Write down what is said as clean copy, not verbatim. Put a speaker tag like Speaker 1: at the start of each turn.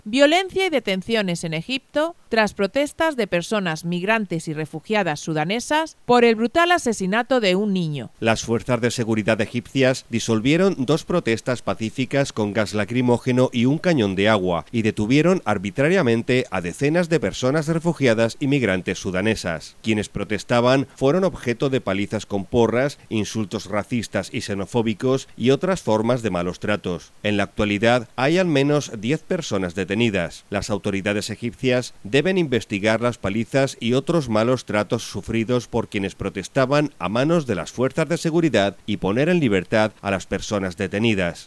Speaker 1: Violencia y detenciones en Egipto tras protestas de personas migrantes y refugiadas sudanesas por el brutal asesinato de un niño.
Speaker 2: Las fuerzas de seguridad egipcias disolvieron 2 protestas pacíficas con gas lacrimógeno y un cañón de agua y detuvieron arbitrariamente a decenas de personas refugiadas y migrantes sudanesas. Quienes protestaban fueron objeto de palizas con porras, insultos racistas y xenofóbicos y otras formas de malos tratos. En la actualidad hay al menos 10 personas detenidas. Las autoridades egipcias deben investigar las palizas y otros malos tratos sufridos por quienes protestaban a manos de las fuerzas de seguridad y poner en libertad a las personas detenidas.